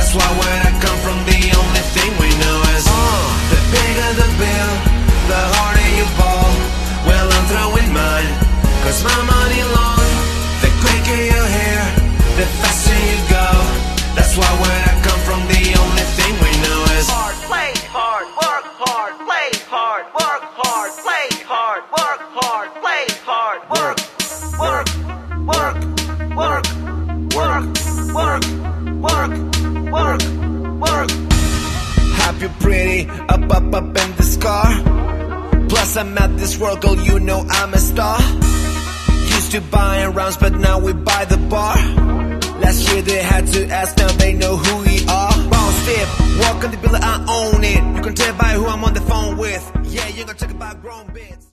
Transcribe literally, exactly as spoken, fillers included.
That's why where I come from, the only thing we know is uh, the bigger the bill, the harder you ball. Well, I'm throwing mine, cause my money long. The quicker you're here, the faster you go. That's why where I come from, the only thing we know is hard, play hard, work hard, play hard, work hard, play hard, work hard, play hard, work, work, work, work, work, work, work, work, work. Happy, pretty, up, up, up in the scar. Plus I'm at this world, girl, you know I'm a star. Used to buying rounds, but now we buy the bar. Last year they had to ask, now they know who we are. Bounce stiff, walk on the building, I own it. You can tell by who I'm on the phone with. Yeah, you're gonna talk about grown bits.